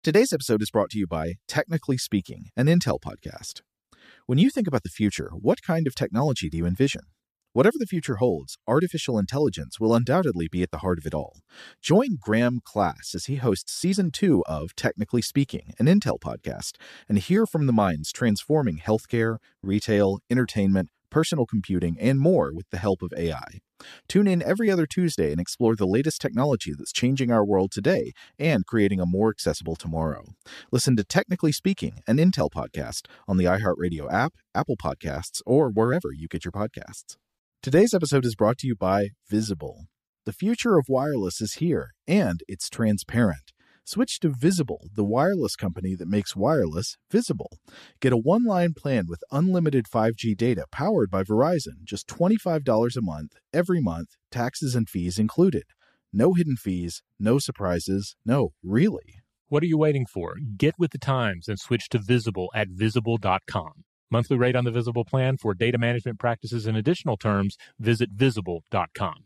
Today's episode is brought to you by Technically Speaking, an Intel podcast. When you think about the future, what kind of technology do you envision? Whatever the future holds, artificial intelligence will undoubtedly be at the heart of it all. Join Graham Class as he hosts Season 2 of Technically Speaking, an Intel podcast, and hear from the minds transforming healthcare, retail, entertainment, personal computing, and more with the help of AI. Tune in every other Tuesday and explore the latest technology that's changing our world today and creating a more accessible tomorrow. Listen to Technically Speaking, an Intel podcast on the iHeartRadio app, Apple Podcasts, or wherever you get your podcasts. Today's episode is brought to you by Visible. The future of wireless is here, and it's transparent. Switch to Visible, the wireless company that makes wireless visible. Get a one-line plan with unlimited 5G data powered by Verizon, just $25 a month, every month, taxes and fees included. No hidden fees, no surprises, no, really. What are you waiting for? Get with the times and switch to Visible at Visible.com. Monthly rate on the Visible plan for data management practices and additional terms, visit Visible.com.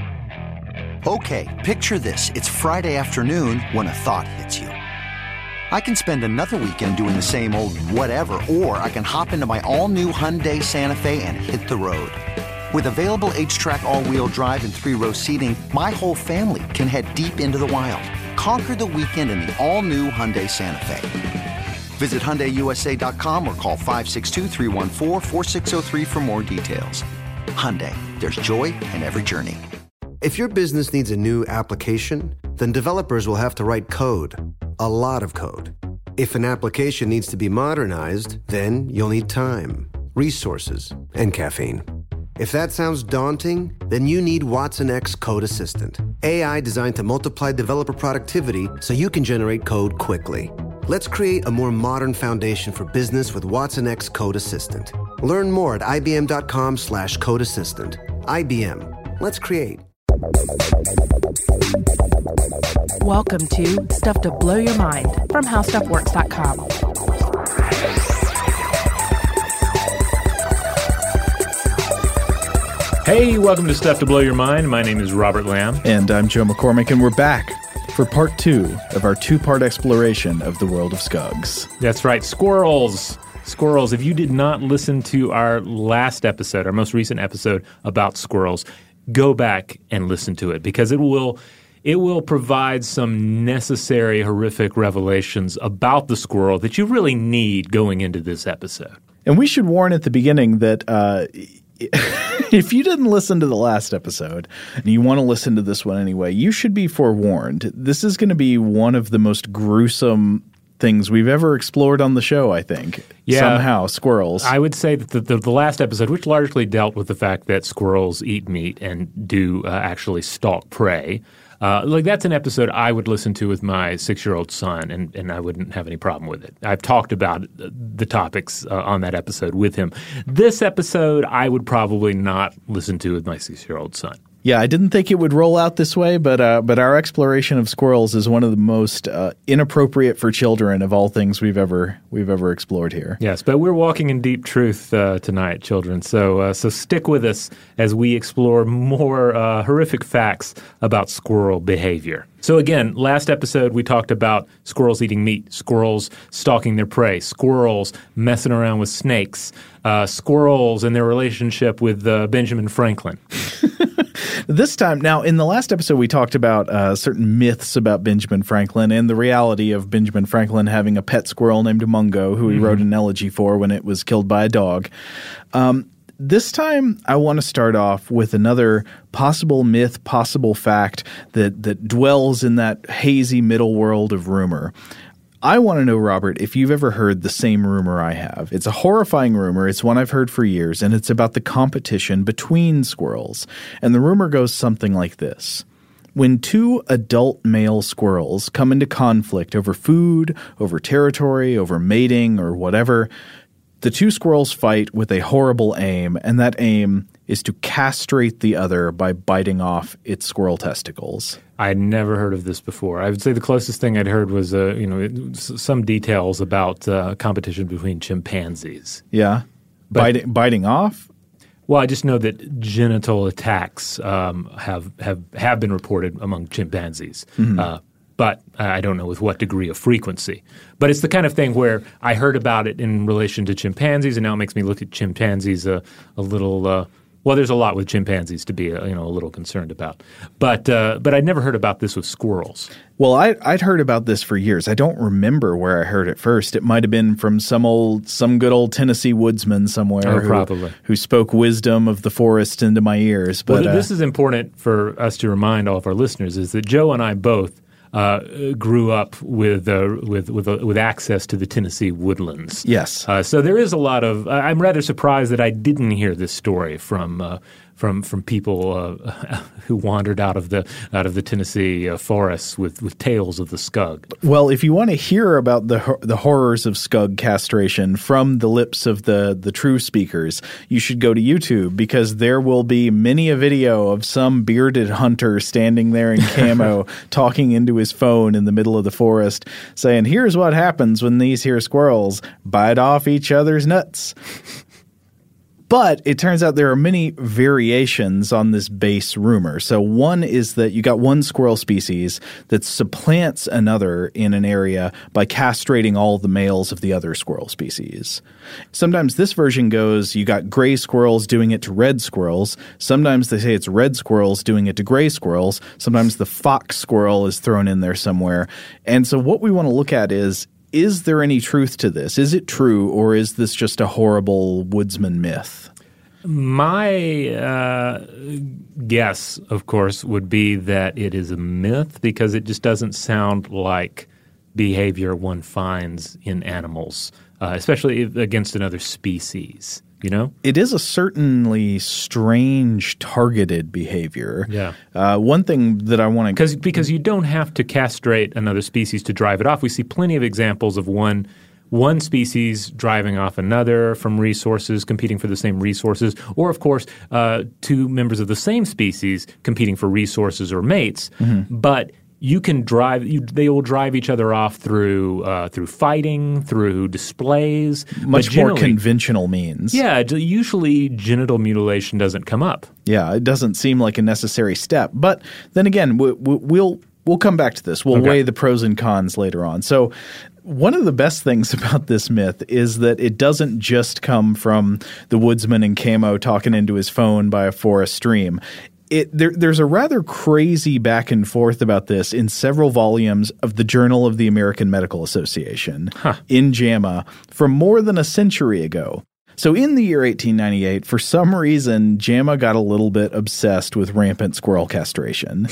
Okay, picture this. It's Friday afternoon when a thought hits you. I can spend another weekend doing the same old whatever, or I can hop into my all-new Hyundai Santa Fe and hit the road. With available H-Track all-wheel drive and 3-row seating, my whole family can head deep into the wild. Conquer the weekend in the all-new Hyundai Santa Fe. Visit HyundaiUSA.com or call 562-314-4603 for more details. Hyundai, there's joy in every journey. If your business needs a new application, then developers will have to write code. A lot of code. If an application needs to be modernized, then you'll need time, resources, and caffeine. If that sounds daunting, then you need Watson X Code Assistant. AI designed to multiply developer productivity so you can generate code quickly. Let's create a more modern foundation for business with Watson X Code Assistant. Learn more at ibm.com/code assistant. IBM. Let's create. Welcome to Stuff to Blow Your Mind from HowStuffWorks.com. Hey, welcome to Stuff to Blow Your Mind. My name is Robert Lamb. And I'm Joe McCormick, and we're back for part 2 of our 2-part exploration of the world of Skugs. That's right, squirrels. Squirrels. If you did not listen to our last episode, our most recent episode about squirrels, go back and listen to it, because it will provide some necessary horrific revelations about the squirrel that you really need going into this episode. And we should warn at the beginning that if you didn't listen to the last episode and you want to listen to this one anyway, you should be forewarned. This is going to be one of the most gruesome things we've ever explored on the show, I think. Yeah, somehow, squirrels. I would say that the last episode, which largely dealt with the fact that squirrels eat meat and do actually stalk prey, that's an episode I would listen to with my 6-year-old son, and I wouldn't have any problem with it. I've talked about the topics on that episode with him. This episode, I would probably not listen to with my 6-year-old son. Yeah, I didn't think it would roll out this way, but our exploration of squirrels is one of the most inappropriate for children of all things we've ever explored here. Yes, but we're walking in deep truth tonight, children. So stick with us as we explore more horrific facts about squirrel behavior. So again, last episode we talked about squirrels eating meat, squirrels stalking their prey, squirrels messing around with snakes, squirrels and their relationship with Benjamin Franklin. This time, now in the last episode we talked about certain myths about Benjamin Franklin and the reality of Benjamin Franklin having a pet squirrel named Mungo who he wrote an elegy for when it was killed by a dog. This time, I want to start off with another possible myth, possible fact that dwells in that hazy middle world of rumor. I want to know, Robert, if you've ever heard the same rumor I have. It's a horrifying rumor. It's one I've heard for years, and it's about the competition between squirrels. And the rumor goes something like this. When 2 adult male squirrels come into conflict over food, over territory, over mating, or whatever, the 2 squirrels fight with a horrible aim, and that aim is to castrate the other by biting off its squirrel testicles. I'd never heard of this before. I would say the closest thing I'd heard was some details about competition between chimpanzees. Yeah? Biting off? Well, I just know that genital attacks have been reported among chimpanzees. Mm-hmm. but I don't know with what degree of frequency. But it's the kind of thing where I heard about it in relation to chimpanzees, and now it makes me look at chimpanzees a little well, there's a lot with chimpanzees to be a little concerned about. But I'd never heard about this with squirrels. Well, I'd heard about this for years. I don't remember where I heard it first. It might have been from some good old Tennessee woodsman somewhere who spoke wisdom of the forest into my ears. But this is important for us to remind all of our listeners, is that Joe and I both grew up with access to the Tennessee woodlands. Yes. So there is a lot of. I'm rather surprised that I didn't hear this story from people who wandered out of the Tennessee forests with tales of the skug. Well, if you want to hear about the horrors of skug castration from the lips of the true speakers, you should go to YouTube, because there will be many a video of some bearded hunter standing there in camo talking into his phone in the middle of the forest saying, "Here's what happens when these here squirrels bite off each other's nuts." But it turns out there are many variations on this base rumor. So one is that you got one squirrel species that supplants another in an area by castrating all the males of the other squirrel species. Sometimes this version goes, you got gray squirrels doing it to red squirrels. Sometimes they say it's red squirrels doing it to gray squirrels. Sometimes the fox squirrel is thrown in there somewhere. And so what we want to look at is there any truth to this? Is it true, or is this just a horrible woodsman myth? My guess, of course, would be that it is a myth, because it just doesn't sound like behavior one finds in animals, especially against another species. You know? It is a certainly strange targeted behavior. Yeah. One thing that I want to – because you don't have to castrate another species to drive it off. We see plenty of examples of one species driving off another from resources, competing for the same resources, or, of course, two members of the same species competing for resources or mates. Mm-hmm. But you can they will drive each other off through fighting, through displays. Much more conventional means. Yeah, usually genital mutilation doesn't come up. Yeah, it doesn't seem like a necessary step. But then again, we'll come back to this. We'll weigh the pros and cons later on. So one of the best things about this myth is that it doesn't just come from the woodsman in camo talking into his phone by a forest stream. There's a rather crazy back and forth about this in several volumes of the Journal of the American Medical Association in JAMA from more than a century ago. So in the year 1898, for some reason, JAMA got a little bit obsessed with rampant squirrel castration.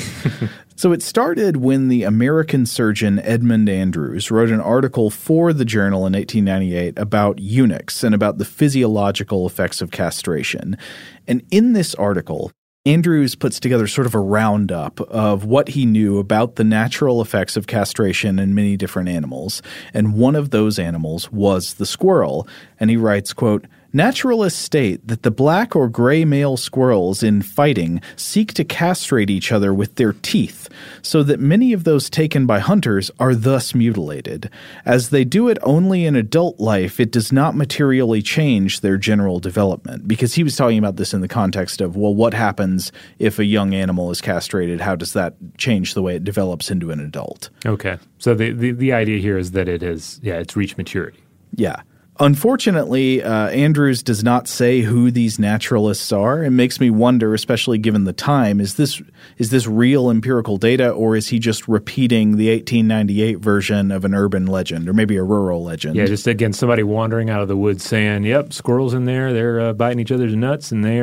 So it started when the American surgeon Edmund Andrews wrote an article for the journal in 1898 about eunuchs and about the physiological effects of castration. And in this article, Andrews puts together sort of a roundup of what he knew about the natural effects of castration in many different animals. And one of those animals was the squirrel. And he writes, quote, "Naturalists state that the black or gray male squirrels in fighting seek to castrate each other with their teeth, so that many of those taken by hunters are thus mutilated. As they do it only in adult life, it does not materially change their general development." Because he was talking about this in the context of, well, what happens if a young animal is castrated? How does that change the way it develops into an adult? Okay. So the idea here is that it's reached maturity. Yeah. Unfortunately, Andrews does not say who these naturalists are. It makes me wonder, especially given the time, is this real empirical data, or is he just repeating the 1898 version of an urban legend, or maybe a rural legend? Yeah, just again, somebody wandering out of the woods saying, "Yep, squirrels in there. They're biting each other's nuts, and they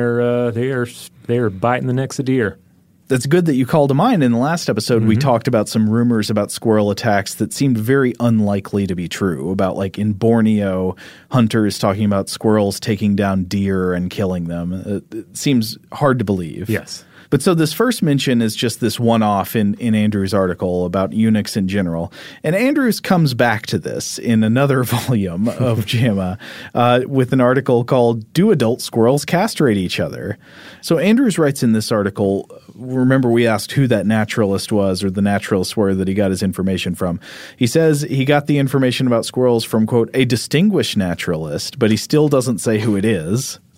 are biting the necks of deer." That's good that you called to mind. In the last episode, we talked about some rumors about squirrel attacks that seemed very unlikely to be true, about like in Borneo, hunters talking about squirrels taking down deer and killing them. It seems hard to believe. Yes. But so this first mention is just this one-off in Andrews' article about eunuchs in general. And Andrews comes back to this in another volume of JAMA with an article called "Do Adult Squirrels Castrate Each Other?" So Andrews writes in this article, remember we asked who that naturalist was, or the naturalists were that he got his information from. He says he got the information about squirrels from, quote, "a distinguished naturalist," but he still doesn't say who it is.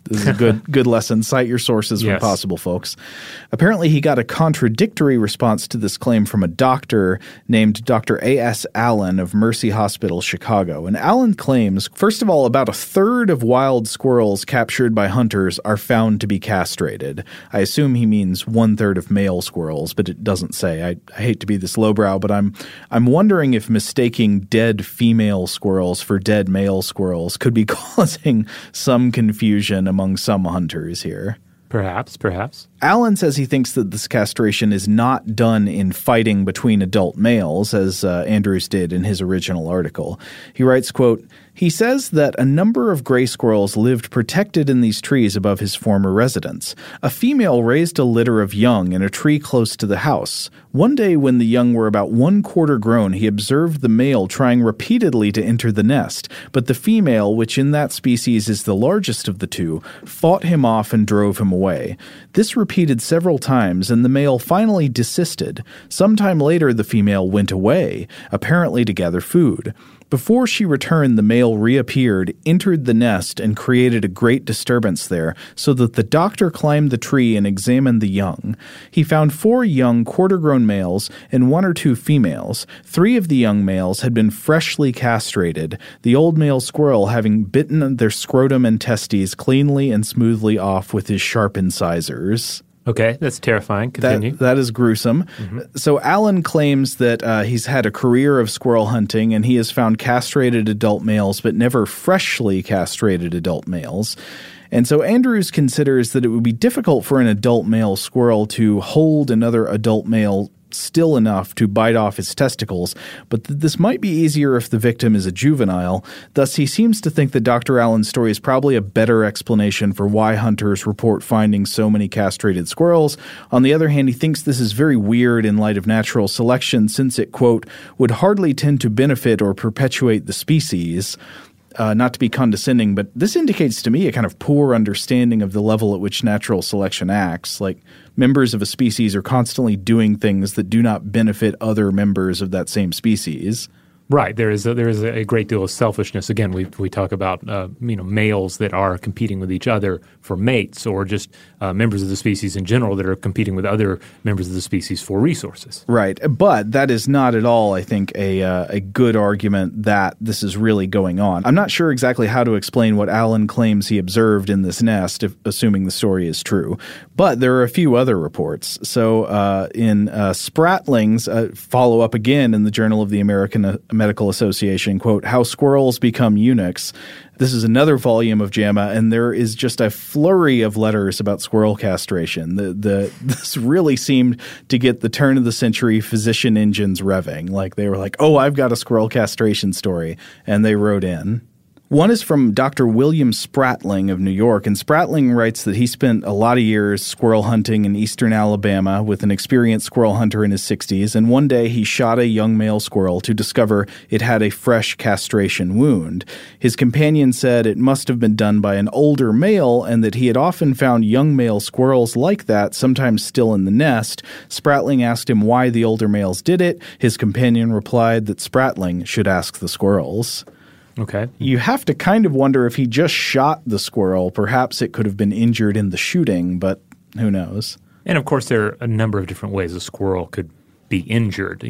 This is a good lesson. Cite your sources when possible, folks. Apparently, he got a contradictory response to this claim from a doctor named Dr. A.S. Allen of Mercy Hospital, Chicago. And Allen claims, first of all, about a third of wild squirrels captured by hunters are found to be castrated. I assume he means 1/3 of male squirrels, but it doesn't say. I hate to be this lowbrow, but I'm wondering if mistaking dead female squirrels for dead male squirrels could be causing some confusion among some hunters here. Perhaps. Allen says he thinks that this castration is not done in fighting between adult males, as Andrews did in his original article. He writes, quote, "He says that a number of gray squirrels lived protected in these trees above his former residence. A female raised a litter of young in a tree close to the house. One day when the young were about 1/4 grown, he observed the male trying repeatedly to enter the nest, but the female, which in that species is the largest of the two, fought him off and drove him away. This repeated several times, and the male finally desisted. Some time later, the female went away, apparently to gather food. Before she returned, the male reappeared, entered the nest, and created a great disturbance there, so that the doctor climbed the tree and examined the young. He found 4 young quarter-grown males and 1 or 2 females. 3 of the young males had been freshly castrated, the old male squirrel having bitten their scrotum and testes cleanly and smoothly off with his sharp incisors." Okay, that's terrifying. Continue. That is gruesome. Mm-hmm. So Allen claims that he's had a career of squirrel hunting, and he has found castrated adult males, but never freshly castrated adult males. And so Andrews considers that it would be difficult for an adult male squirrel to hold another adult male still enough to bite off his testicles, but this might be easier if the victim is a juvenile. Thus, he seems to think that Dr. Allen's story is probably a better explanation for why hunters report finding so many castrated squirrels. On the other hand, he thinks this is very weird in light of natural selection, since it, quote, would hardly tend to benefit or perpetuate the species. Not to be condescending, but this indicates to me a kind of poor understanding of the level at which natural selection acts. Like, members of a species are constantly doing things that do not benefit other members of that same species. Right. There is a great deal of selfishness. Again, we talk about males that are competing with each other for mates, or just members of the species in general that are competing with other members of the species for resources. Right. But that is not at all, I think, a good argument that this is really going on. I'm not sure exactly how to explain what Allen claims he observed in this nest, assuming the story is true. But there are a few other reports. So in Spratling's follow-up again in the Journal of the American Medical Association, quote, "How Squirrels Become Eunuchs." This is another volume of JAMA, and there is just a flurry of letters about squirrel castration. This really seemed to get the turn of the century physician engines revving. Like, they were like, oh, I've got a squirrel castration story, and they wrote in. One is from Dr. William Spratling of New York, and Spratling writes that he spent a lot of years squirrel hunting in eastern Alabama with an experienced squirrel hunter in his 60s, and one day he shot a young male squirrel to discover it had a fresh castration wound. His companion said it must have been done by an older male, and that he had often found young male squirrels like that, sometimes still in the nest. Spratling asked him why the older males did it. His companion replied that Spratling should ask the squirrels. Okay. You have to kind of wonder if he just shot the squirrel. Perhaps it could have been injured in the shooting, but who knows? And, of course, there are a number of different ways a squirrel could be injured.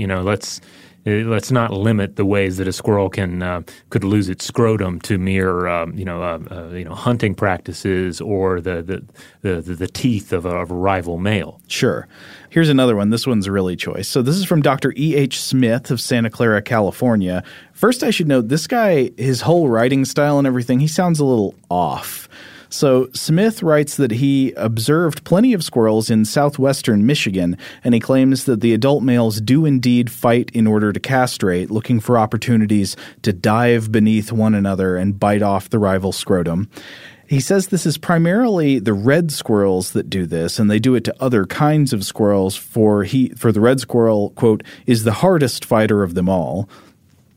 Let's not limit the ways that a squirrel could lose its scrotum to mere hunting practices or the teeth of a rival male. Sure. Here's another one. This one's really choice. So this is from Dr. E.H. Smith of Santa Clara, California. First, I should note this guy, his whole writing style and everything, he sounds a little off. So Smith writes that he observed plenty of squirrels in southwestern Michigan, and he claims that the adult males do indeed fight in order to castrate, looking for opportunities to dive beneath one another and bite off the rival scrotum. He says this is primarily the red squirrels that do this, and they do it to other kinds of squirrels, for the red squirrel, quote, is the hardest fighter of them all.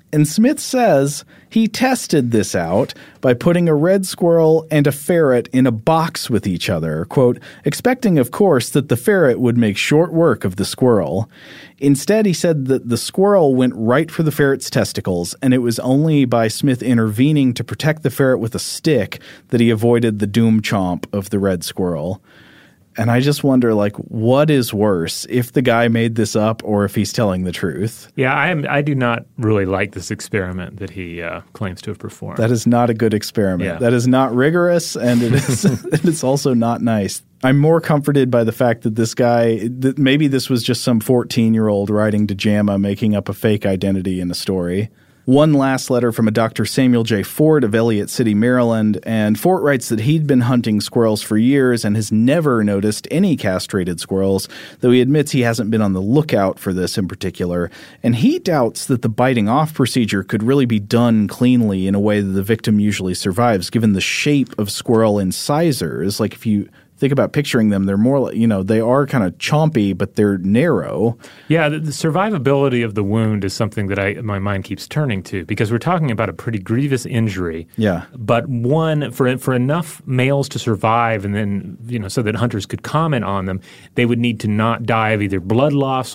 And Smith says he tested this out by putting a red squirrel and a ferret in a box with each other, quote, expecting, of course, that the ferret would make short work of the squirrel. Instead, he said that the squirrel went right for the ferret's testicles, and it was only by Smith intervening to protect the ferret with a stick that he avoided the doom chomp of the red squirrel. And I just wonder, like, what is worse, if the guy made this up or if he's telling the truth? Yeah, I do not really like this experiment that he claims to have performed. That is not a good experiment. Yeah. That is not rigorous, and it is it is also not nice. I'm more comforted by the fact that this guy, that maybe this was just some 14-year-old writing to JAMA making up a fake identity in a story. One last letter from a Dr. Samuel J. Fort of Elliott City, Maryland, and Fort writes that he'd been hunting squirrels for years and has never noticed any castrated squirrels, though he admits he hasn't been on the lookout for this in particular, and he doubts that the biting off procedure could really be done cleanly in a way that the victim usually survives, given the shape of squirrel incisors. Like, if you think about picturing them, they're more, they are kind of chompy, but they're narrow. Yeah, the survivability of the wound is something that my mind keeps turning to, because we're talking about a pretty grievous injury. Yeah. But one, for enough males to survive and then, so that hunters could comment on them, they would need to not die of either blood loss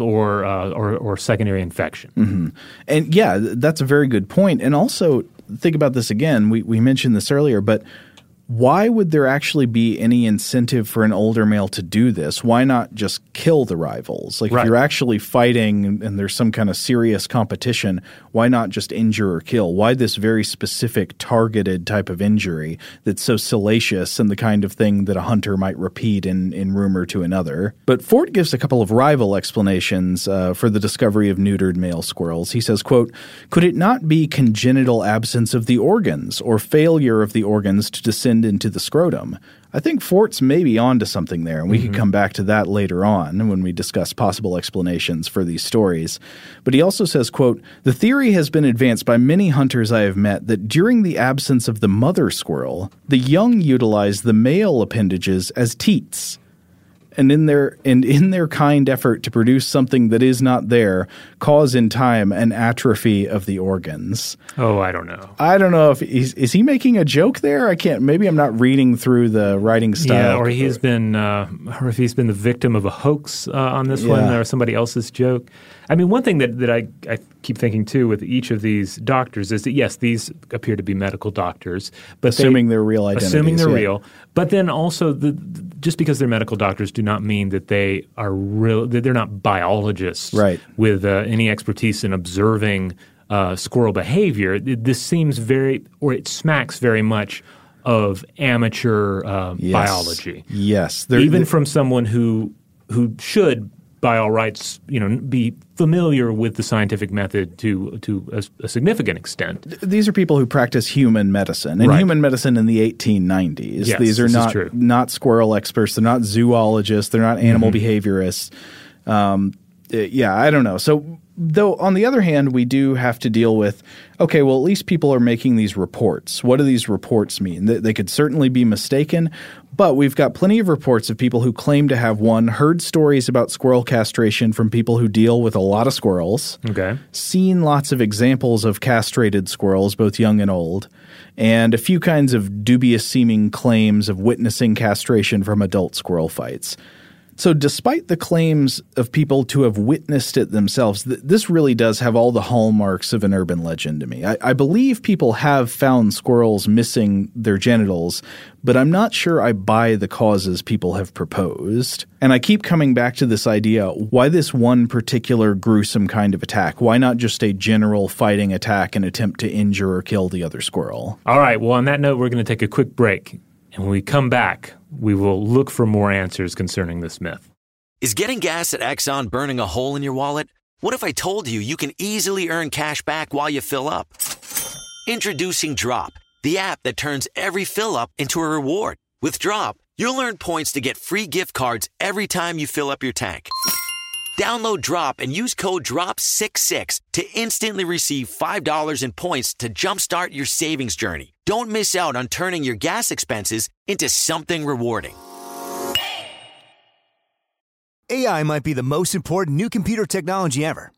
or secondary infection. Mm-hmm. And yeah, that's a very good point. And also, think about this again. We mentioned this earlier, but why would there actually be any incentive for an older male to do this? Why not just kill the rivals? Like, right. If you're actually fighting and there's some kind of serious competition, why not just injure or kill? Why this very specific targeted type of injury that's so salacious and the kind of thing that a hunter might repeat in rumor to another? But Fort gives a couple of rival explanations for the discovery of neutered male squirrels. He says, quote, could it not be congenital absence of the organs or failure of the organs to descend into the scrotum? I think Fort's maybe onto something there, and we could come back to that later on when we discuss possible explanations for these stories. But he also says, quote, the theory has been advanced by many hunters I have met that during the absence of the mother squirrel, the young utilize the male appendages as teats. And in their kind effort to produce something that is not there, cause in time an atrophy of the organs. Oh, I don't know. I don't know if is he making a joke there? I can't. Maybe I'm not reading through the writing style. Yeah, or he's been, or if he's been the victim of a hoax on this one, or somebody else's joke. I mean, one thing that I keep thinking too with each of these doctors is that yes, these appear to be medical doctors, but assuming they're real identities. Assuming they're real, but then also just because they're medical doctors do not mean that they are real. That they're not biologists, right? With any expertise in observing squirrel behavior. This seems it smacks very much of amateur biology. Yes, even from someone who should, by all rights, be familiar with the scientific method to a significant extent. These are people who practice human medicine, and human medicine in the 1890s. Yes, these are not squirrel experts. They're not zoologists. They're not animal behaviorists. I don't know. So, though, on the other hand, we do have to deal with, okay, well, at least people are making these reports. What do these reports mean? They could certainly be mistaken, but we've got plenty of reports of people who claim to have, one, heard stories about squirrel castration from people who deal with a lot of squirrels, seen lots of examples of castrated squirrels, both young and old, and a few kinds of dubious-seeming claims of witnessing castration from adult squirrel fights. So despite the claims of people to have witnessed it themselves, this really does have all the hallmarks of an urban legend to me. I believe people have found squirrels missing their genitals, but I'm not sure I buy the causes people have proposed. And I keep coming back to this idea, why this one particular gruesome kind of attack? Why not just a general fighting attack and attempt to injure or kill the other squirrel? All right, well, on that note, we're going to take a quick break. And when we come back, we will look for more answers concerning this myth. Is getting gas at Exxon burning a hole in your wallet? What if I told you you can easily earn cash back while you fill up? Introducing Drop, the app that turns every fill up into a reward. With Drop, you'll earn points to get free gift cards every time you fill up your tank. Download Drop and use code DROP66 to instantly receive $5 in points to jumpstart your savings journey. Don't miss out on turning your gas expenses into something rewarding. AI might be the most important new computer technology ever.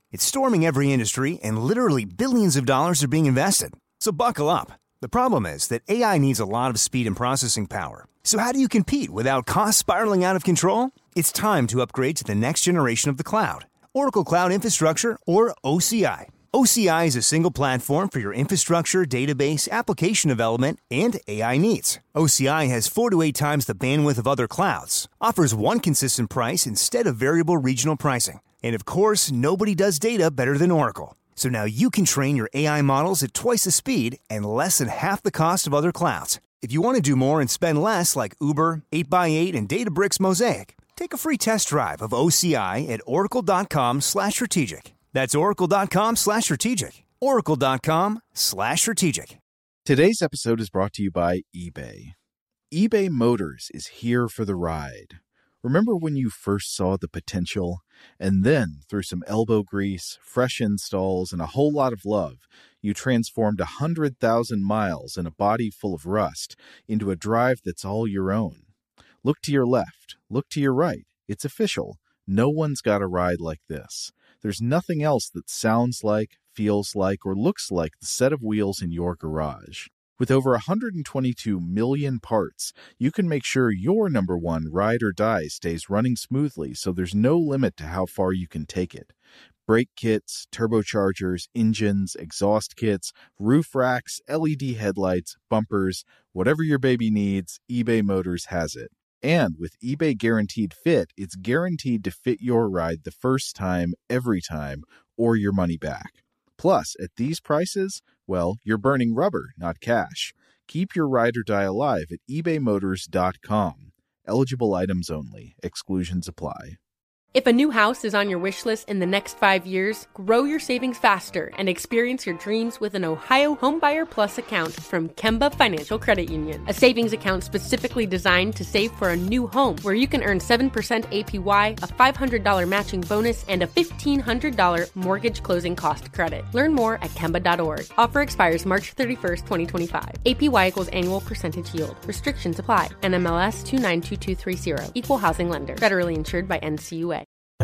It's storming every industry, and literally billions of dollars are being invested. So buckle up. The problem is that AI needs a lot of speed and processing power. So how do you compete without costs spiraling out of control? It's time to upgrade to the next generation of the cloud. Oracle Cloud Infrastructure, or OCI. OCI is a single platform for your infrastructure, database, application development, and AI needs. OCI has 4 to 8 times the bandwidth of other clouds, offers one consistent price instead of variable regional pricing. And of course, nobody does data better than Oracle. So now you can train your AI models at twice the speed and less than half the cost of other clouds. If you want to do more and spend less like Uber, 8x8, and Databricks Mosaic, take a free test drive of OCI at oracle.com/strategic. That's oracle.com/strategic. Oracle.com/strategic. Today's episode is brought to you by eBay. eBay Motors is here for the ride. Remember when you first saw the potential? And then, through some elbow grease, fresh installs, and a whole lot of love, you transformed 100,000 miles and a body full of rust into a drive that's all your own. Look to your left. Look to your right. It's official. No one's got a ride like this. There's nothing else that sounds like, feels like, or looks like the set of wheels in your garage. With over 122 million parts, you can make sure your number one ride or die stays running smoothly, so there's no limit to how far you can take it. Brake kits, turbochargers, engines, exhaust kits, roof racks, LED headlights, bumpers, whatever your baby needs, eBay Motors has it. And with eBay Guaranteed Fit, it's guaranteed to fit your ride the first time, every time, or your money back. Plus, at these prices, well, you're burning rubber, not cash. Keep your ride or die alive at ebaymotors.com. Eligible items only. Exclusions apply. If a new house is on your wish list in the next 5 years, grow your savings faster and experience your dreams with an Ohio Homebuyer Plus account from Kemba Financial Credit Union. A savings account specifically designed to save for a new home, where you can earn 7% APY, a $500 matching bonus, and a $1,500 mortgage closing cost credit. Learn more at Kemba.org. Offer expires March 31st, 2025. APY equals annual percentage yield. Restrictions apply. NMLS 292230. Equal housing lender. Federally insured by NCUA.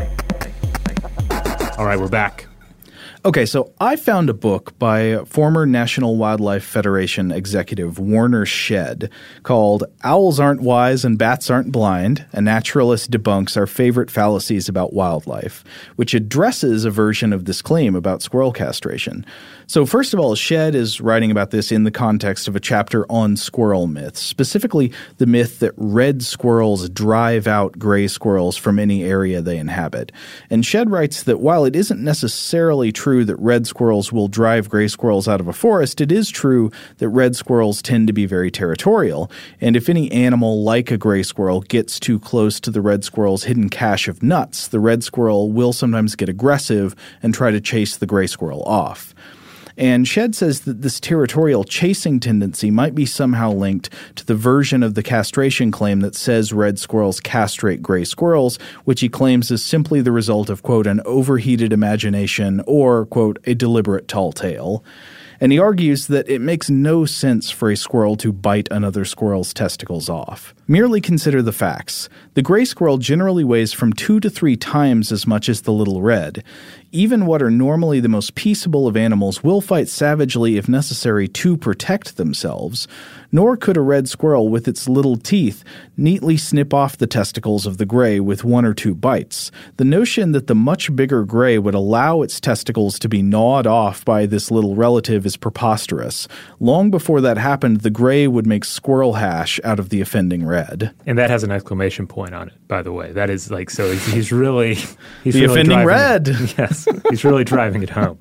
All right, we're back. Okay, so I found a book by former National Wildlife Federation executive Warner Shedd called Owls Aren't Wise and Bats Aren't Blind, A Naturalist Debunks Our Favorite Fallacies About Wildlife, which addresses a version of this claim about squirrel castration. So first of all, Shedd is writing about this in the context of a chapter on squirrel myths, specifically the myth that red squirrels drive out gray squirrels from any area they inhabit. And Shedd writes that while it isn't necessarily true that red squirrels will drive gray squirrels out of a forest, it is true that red squirrels tend to be very territorial, and if any animal like a gray squirrel gets too close to the red squirrel's hidden cache of nuts, the red squirrel will sometimes get aggressive and try to chase the gray squirrel off. And Shedd says that this territorial chasing tendency might be somehow linked to the version of the castration claim that says red squirrels castrate gray squirrels, which he claims is simply the result of, quote, an overheated imagination or, quote, a deliberate tall tale. And he argues that it makes no sense for a squirrel to bite another squirrel's testicles off. Merely consider the facts. The gray squirrel generally weighs from 2 to 3 times as much as the little red. Even what are normally the most peaceable of animals will fight savagely if necessary to protect themselves. Nor could a red squirrel with its little teeth neatly snip off the testicles of the gray with 1 or 2 bites. The notion that the much bigger gray would allow its testicles to be gnawed off by this little relative is preposterous. Long before that happened, the gray would make squirrel hash out of the offending red. And that has an exclamation point on it, by the way. That is like, so he's really the really offending red. Yes, he's really driving it home.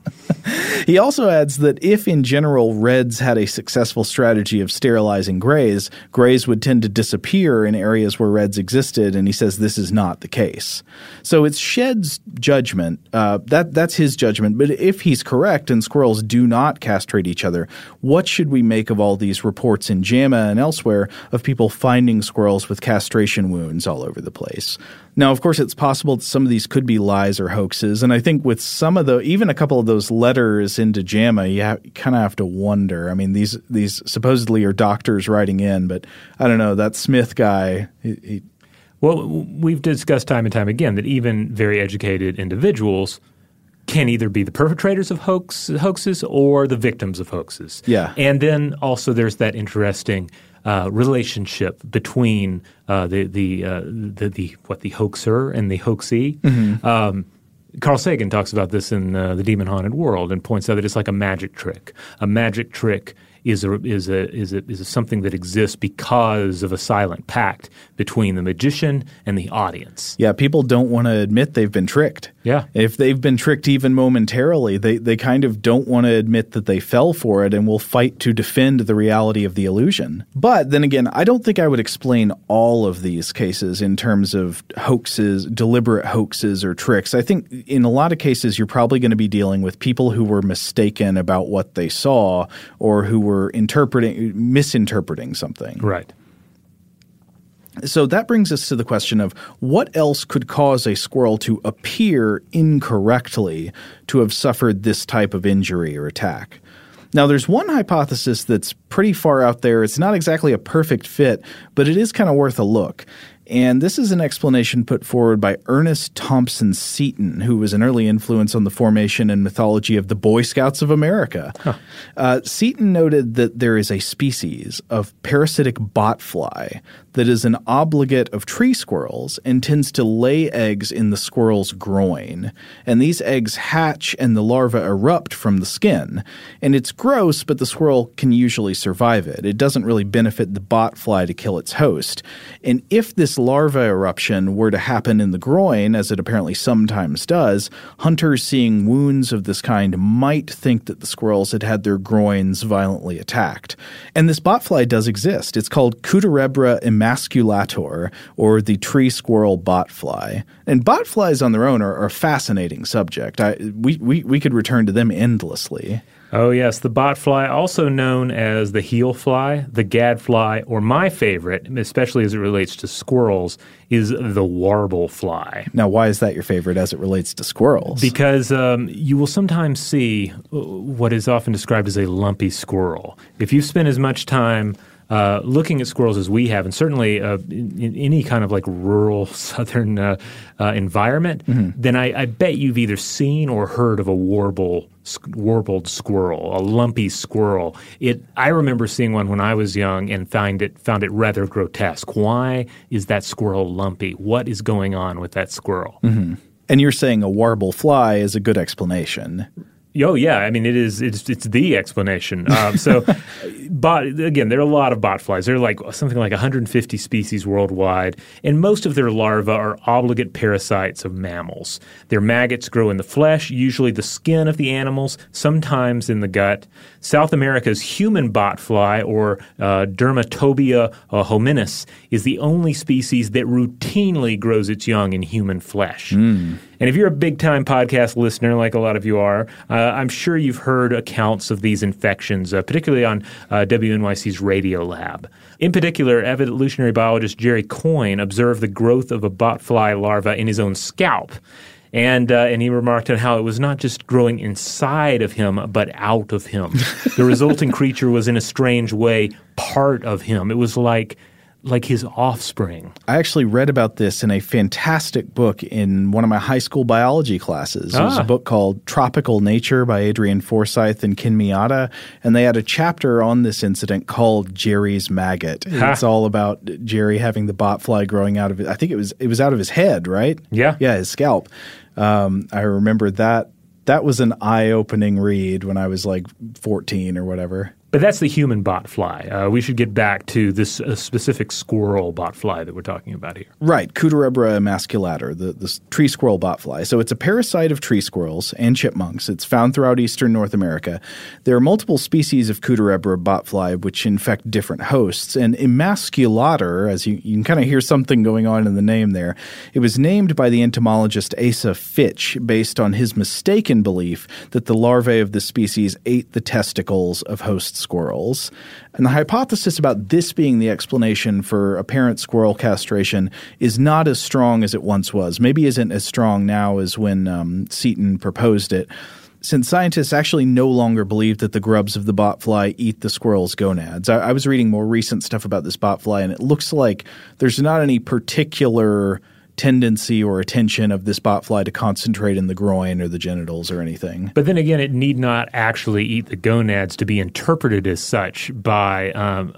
He also adds that if in general reds had a successful strategy of sterilizing grays, grays would tend to disappear in areas where reds existed, and he says this is not the case. So it's Shedd's judgment. That's his judgment. But if he's correct and squirrels do not castrate each other, what should we make of all these reports in JAMA and elsewhere of people finding squirrels with castration wounds all over the place? Now, of course, it's possible that some of these could be lies or hoaxes, and I think with some of even a couple of those letters into JAMA, you kind of have to wonder. I mean, these supposedly are doctors writing in, but I don't know, that Smith guy, Well, we've discussed time and time again that even very educated individuals can either be the perpetrators of hoaxes or the victims of hoaxes. Yeah. And then also there's that interesting relationship between the hoaxer and the hoaxee. Mm-hmm. Carl Sagan talks about this in The Demon Haunted World and points out that it's like a magic trick. A magic trick is something that exists because of a silent pact between the magician and the audience. Yeah, people don't want to admit they've been tricked. Yeah. If they've been tricked even momentarily, they kind of don't want to admit that they fell for it and will fight to defend the reality of the illusion. But then again, I don't think I would explain all of these cases in terms of hoaxes, deliberate hoaxes or tricks. I think in a lot of cases you're probably going to be dealing with people who were mistaken about what they saw or who were misinterpreting something. Right. So that brings us to the question of what else could cause a squirrel to appear incorrectly to have suffered this type of injury or attack. Now, there's one hypothesis that's pretty far out there. It's not exactly a perfect fit, but it is kind of worth a look. And this is an explanation put forward by Ernest Thompson Seton, who was an early influence on the formation and mythology of the Boy Scouts of America. Seton noted that there is a species of parasitic botfly that is an obligate of tree squirrels and tends to lay eggs in the squirrel's groin. And these eggs hatch and the larvae erupt from the skin. And it's gross, but the squirrel can usually survive it. It doesn't really benefit the botfly to kill its host. And if this larva eruption were to happen in the groin, as it apparently sometimes does, hunters seeing wounds of this kind might think that the squirrels had had their groins violently attacked. And this botfly does exist. It's called Cuterebra emasculator, or the tree squirrel botfly. And botflies on their own are a fascinating subject. We could return to them endlessly. Oh, yes. The botfly, also known as the heel fly, the gadfly, or my favorite, especially as it relates to squirrels, is the warble fly. Now, why is that your favorite as it relates to squirrels? Because you will sometimes see what is often described as a lumpy squirrel. If you spend as much time looking at squirrels as we have, and certainly in any kind of like rural southern environment, then I bet you've either seen or heard of a warbled squirrel, a lumpy squirrel. I remember seeing one when I was young and found it rather grotesque. Why is that squirrel lumpy? What is going on with that squirrel? Mm-hmm. And you're saying a warble fly is a good explanation. Oh, yeah. I mean, it's the explanation. Again, there are a lot of botflies. There are something like 150 species worldwide, and most of their larvae are obligate parasites of mammals. Their maggots grow in the flesh, usually the skin of the animals, sometimes in the gut. South America's human botfly, or Dermatobia hominis, is the only species that routinely grows its young in human flesh. And if you're a big-time podcast listener, like a lot of you are, I'm sure you've heard accounts of these infections, particularly on WNYC's Radio Lab. In particular, evolutionary biologist Jerry Coyne observed the growth of a botfly larva in his own scalp. And he remarked on how it was not just growing inside of him, but out of him. The resulting creature was in a strange way part of him. It was like his offspring. I actually read about this in a fantastic book in one of my high school biology classes. It was a book called Tropical Nature by Adrian Forsyth and Ken Miata, and they had a chapter on this incident called Jerry's Maggot. It's all about Jerry having the botfly growing out of it. I think it was out of his head, right? Yeah. Yeah, his scalp. I remember that. That was an eye-opening read when I was like 14 or whatever. But that's the human botfly. We should get back to this specific squirrel botfly that we're talking about here. Right, Cuterebra emasculator, the tree squirrel botfly. So it's a parasite of tree squirrels and chipmunks. It's found throughout eastern North America. There are multiple species of Cuterebra botfly which infect different hosts. And emasculator, as you can kind of hear something going on in the name there, it was named by the entomologist Asa Fitch based on his mistaken belief that the larvae of this species ate the testicles of host squirrels. And the hypothesis about this being the explanation for apparent squirrel castration is not as strong as it once was. Maybe isn't as strong now as when Seton proposed it, since scientists actually no longer believe that the grubs of the botfly eat the squirrel's gonads. I was reading more recent stuff about this botfly, and it looks like there's not any particular tendency or attention of this botfly to concentrate in the groin or the genitals or anything. But then again, it need not actually eat the gonads to be interpreted as such by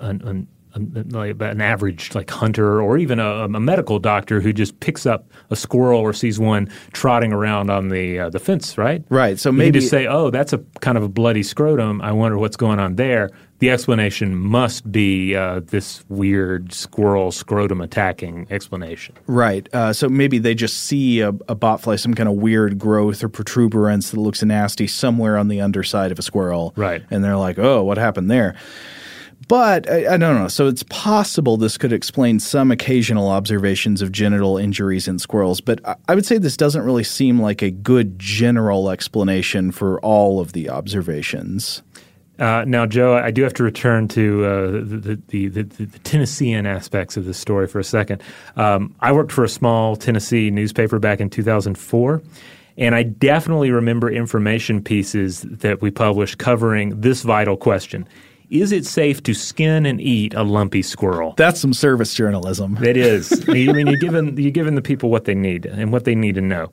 an average hunter or even a medical doctor who just picks up a squirrel or sees one trotting around on the fence, right? Right. So you maybe just say, "Oh, that's a kind of a bloody scrotum. I wonder what's going on there." The explanation must be this weird squirrel scrotum attacking explanation. Right. So maybe they just see a botfly, some kind of weird growth or protuberance that looks nasty somewhere on the underside of a squirrel. Right. And they're like, "Oh, what happened there?" But I don't know. So it's possible this could explain some occasional observations of genital injuries in squirrels. But I would say this doesn't really seem like a good general explanation for all of the observations. Now, Joe, I do have to return to the Tennessean aspects of this story for a second. I worked for a small Tennessee newspaper back in 2004. And I definitely remember information pieces that we published covering this vital question. Is it safe to skin and eat a lumpy squirrel? That's some service journalism. It is. I mean, you're giving the people what they need and what they need to know.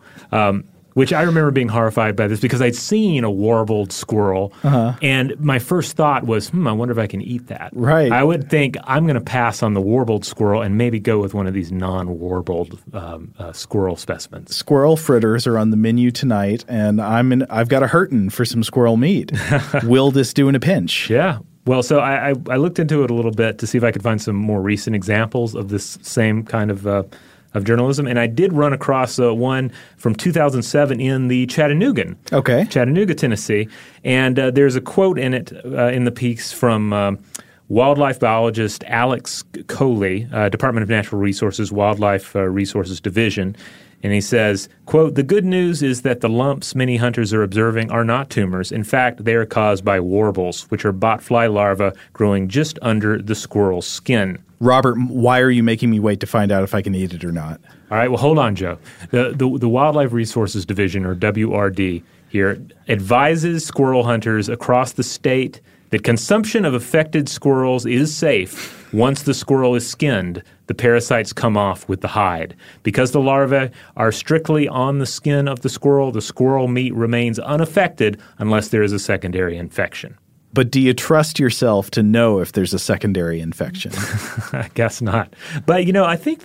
Which I remember being horrified by this because I'd seen a warbled squirrel, and my first thought was, I wonder if I can eat that. Right. I would think I'm going to pass on the warbled squirrel and maybe go with one of these non-warbled squirrel specimens. Squirrel fritters are on the menu tonight, and I've got a hurtin' for some squirrel meat. Will this do in a pinch? Yeah. Well, so I looked into it a little bit to see if I could find some more recent examples of this same kind of journalism, and I did run across one from 2007 in the Chattanoogan, Chattanooga, Tennessee, and there's a quote in it in the piece from wildlife biologist Alex Coley, Department of Natural Resources, Wildlife Resources Division. And he says, quote, "The good news is that the lumps many hunters are observing are not tumors. In fact, they are caused by warbles, which are botfly larvae growing just under the squirrel's skin." Robert, why are you making me wait to find out if I can eat it or not? All right, well, hold on, Joe. The Wildlife Resources Division, or WRD here, advises squirrel hunters across the state that consumption of affected squirrels is safe once the squirrel is skinned. The parasites come off with the hide. Because the larvae are strictly on the skin of the squirrel meat remains unaffected unless there is a secondary infection. But do you trust yourself to know if there's a secondary infection? I guess not. But, I think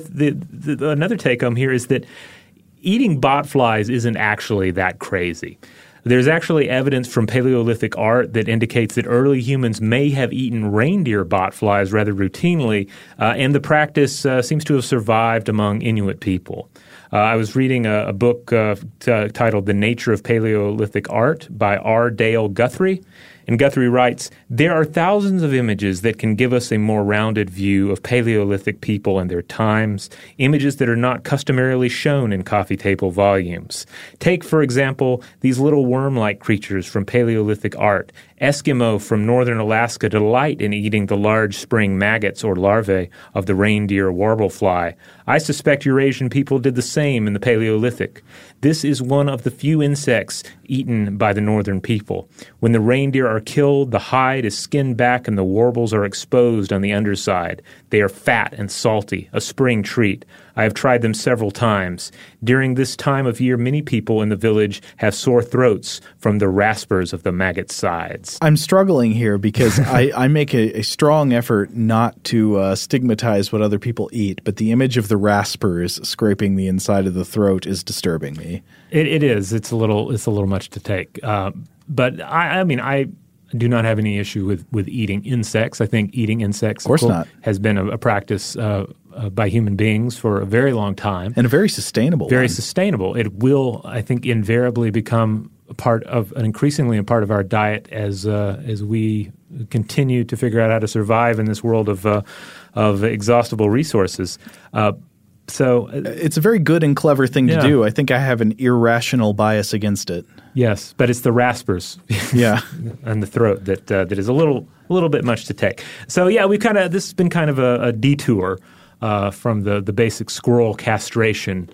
that another take-home here is that eating botflies isn't actually that crazy. There's actually evidence from Paleolithic art that indicates that early humans may have eaten reindeer botflies rather routinely, and the practice seems to have survived among Inuit people. I was reading a book titled The Nature of Paleolithic Art by R. Dale Guthrie. And Guthrie writes, "There are thousands of images that can give us a more rounded view of Paleolithic people and their times, images that are not customarily shown in coffee table volumes. Take, for example, these little worm-like creatures from Paleolithic art. Eskimo from northern Alaska delight in eating the large spring maggots or larvae of the reindeer warblefly. I suspect Eurasian people did the same in the Paleolithic. This is one of the few insects eaten by the northern people. When the reindeer are killed, the hide is skinned back and the warbles are exposed on the underside. They are fat and salty, a spring treat. I have tried them several times. During this time of year, many people in the village have sore throats from the raspers of the maggot sides." I'm struggling here because I make a strong effort not to stigmatize what other people eat, but the image of the raspers scraping the inside of the throat is disturbing me. It is. It's a little much to take. But I do not have any issue with eating insects. I think eating insects, of course, has been a practice by human beings for a very long time. And a very sustainable Very sustainable. It will, I think, invariably become increasingly a part of our diet as we continue to figure out how to survive in this world of exhaustible resources. So it's a very good and clever thing to do. I think I have an irrational bias against it. Yes, but it's the raspers, and the throat that is a little bit much to take. So this has been kind of a detour from the basic squirrel castration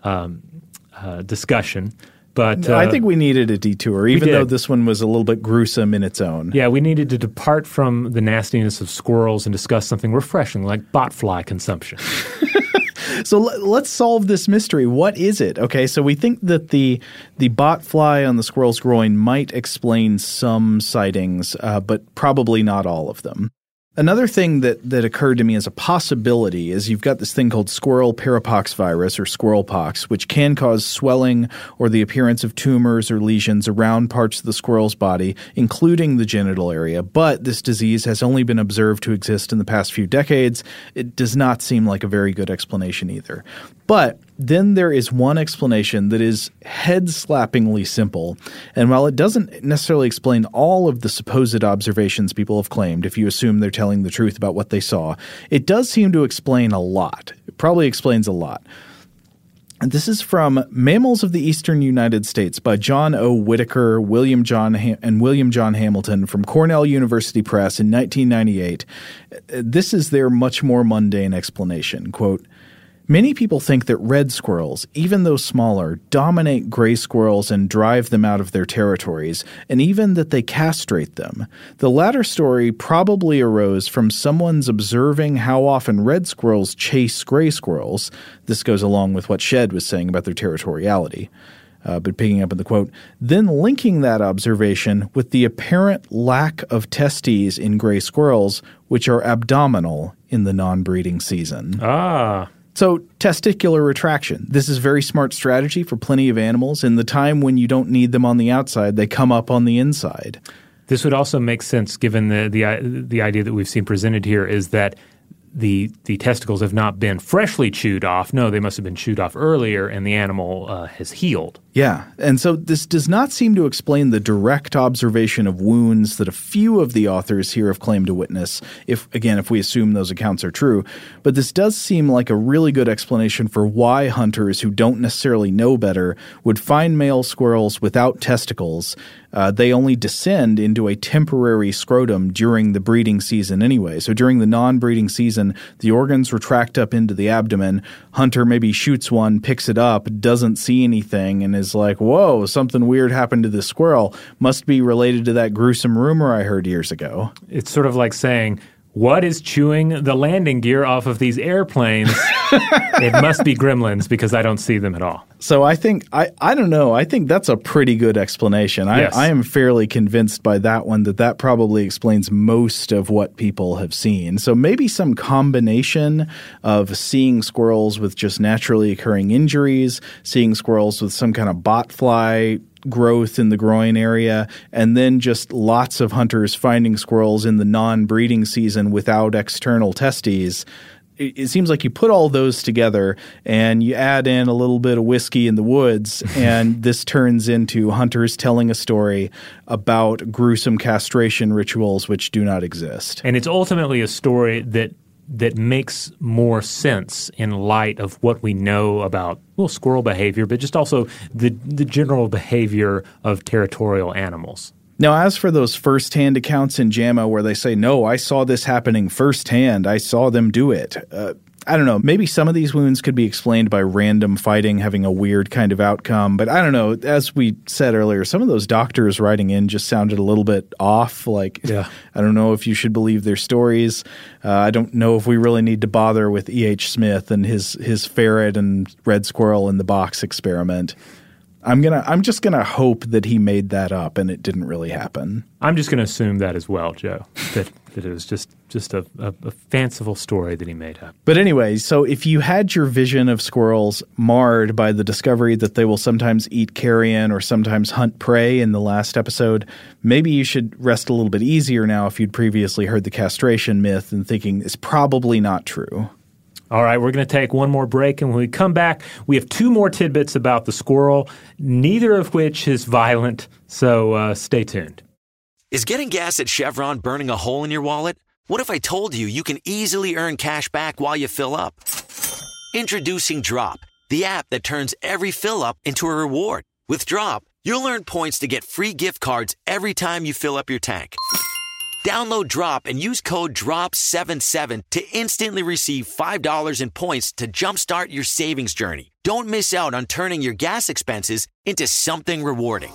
discussion. But I think we needed a detour, even though this one was a little bit gruesome in its own. Yeah, we needed to depart from the nastiness of squirrels and discuss something refreshing like botfly consumption. So let's solve this mystery. What is it? Okay, so we think that the botfly on the squirrel's groin might explain some sightings, but probably not all of them. Another thing that occurred to me as a possibility is you've got this thing called squirrel parapox virus or squirrel pox, which can cause swelling or the appearance of tumors or lesions around parts of the squirrel's body, including the genital area. But this disease has only been observed to exist in the past few decades. It does not seem like a very good explanation either. But then there is one explanation that is head-slappingly simple, and while it doesn't necessarily explain all of the supposed observations people have claimed, if you assume they're telling the truth about what they saw, it does seem to explain a lot. It probably explains a lot. And this is from Mammals of the Eastern United States by John O. Whitaker, William John Hamilton from Cornell University Press in 1998. This is their much more mundane explanation. Quote, "Many people think that red squirrels, even though smaller, dominate gray squirrels and drive them out of their territories, and even that they castrate them. The latter story probably arose from someone's observing how often red squirrels chase gray squirrels." This goes along with what Shedd was saying about their territoriality. But picking up in the quote, "Then linking that observation with the apparent lack of testes in gray squirrels, which are abdominal in the non-breeding season." So testicular retraction. This is very smart strategy for plenty of animals. In the time when you don't need them on the outside, they come up on the inside. This would also make sense given the idea that we've seen presented here is that the testicles have not been freshly chewed off. No, they must have been chewed off earlier and the animal has healed. Yeah, and so this does not seem to explain the direct observation of wounds that a few of the authors here have claimed to witness, if we assume those accounts are true. But this does seem like a really good explanation for why hunters who don't necessarily know better would find male squirrels without testicles. They only descend into a temporary scrotum during the breeding season anyway. So during the non-breeding season, the organs retract up into the abdomen. Hunter maybe shoots one, picks it up, doesn't see anything, and is like, whoa, something weird happened to this squirrel. Must be related to that gruesome rumor I heard years ago. It's sort of like saying, what is chewing the landing gear off of these airplanes? It must be gremlins because I don't see them at all. So I think, I don't know, I think that's a pretty good explanation. Yes. I am fairly convinced by that one that probably explains most of what people have seen. So maybe some combination of seeing squirrels with just naturally occurring injuries, seeing squirrels with some kind of botfly growth in the groin area, and then just lots of hunters finding squirrels in the non-breeding season without external testes. It seems like you put all those together and you add in a little bit of whiskey in the woods, and this turns into hunters telling a story about gruesome castration rituals which do not exist. And it's ultimately a story that makes more sense in light of what we know about, squirrel behavior, but just also the general behavior of territorial animals. Now, as for those first-hand accounts in JAMA where they say, no, I saw this happening firsthand, I saw them do it, I don't know. Maybe some of these wounds could be explained by random fighting having a weird kind of outcome. But I don't know. As we said earlier, some of those doctors writing in just sounded a little bit off. Like, yeah. I don't know if you should believe their stories. I don't know if we really need to bother with E.H. Smith and his ferret and red squirrel in the box experiment. I'm just gonna hope that he made that up and it didn't really happen. I'm just gonna assume that as well, Joe. That it was just a fanciful story that he made up. But anyway, so if you had your vision of squirrels marred by the discovery that they will sometimes eat carrion or sometimes hunt prey in the last episode, maybe you should rest a little bit easier now if you'd previously heard the castration myth and thinking it's probably not true. All right, we're going to take one more break, and when we come back, we have two more tidbits about the squirrel, neither of which is violent, so stay tuned. Is getting gas at Chevron burning a hole in your wallet? What if I told you you can easily earn cash back while you fill up? Introducing Drop, the app that turns every fill up into a reward. With Drop, you'll earn points to get free gift cards every time you fill up your tank. Download Drop and use code DROP77 to instantly receive $5 in points to jumpstart your savings journey. Don't miss out on turning your gas expenses into something rewarding.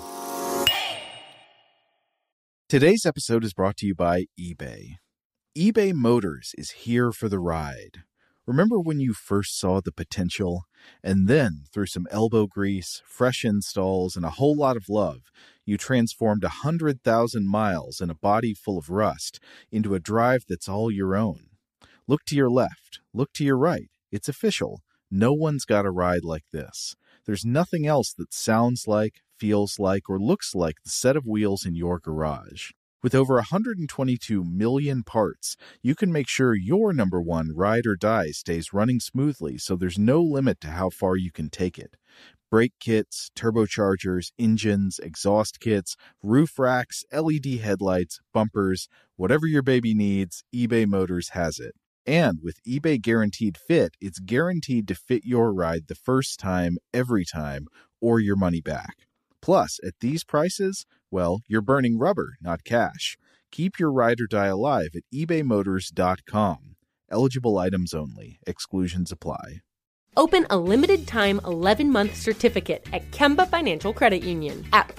Today's episode is brought to you by eBay. eBay Motors is here for the ride. Remember when you first saw the potential? And then, through some elbow grease, fresh installs, and a whole lot of love, you transformed 100,000 miles and a body full of rust into a drive that's all your own. Look to your left. Look to your right. It's official. No one's got a ride like this. There's nothing else that sounds like, feels like, or looks like the set of wheels in your garage. With over 122 million parts, you can make sure your number one ride or die stays running smoothly, so there's no limit to how far you can take it. Brake kits, turbochargers, engines, exhaust kits, roof racks, LED headlights, bumpers, whatever your baby needs, eBay Motors has it. And with eBay Guaranteed Fit, it's guaranteed to fit your ride the first time, every time, or your money back. Plus, at these prices, well, you're burning rubber, not cash. Keep your ride or die alive at ebaymotors.com. Eligible items only. Exclusions apply. Open a limited-time 11-month certificate at Kemba Financial Credit Union. At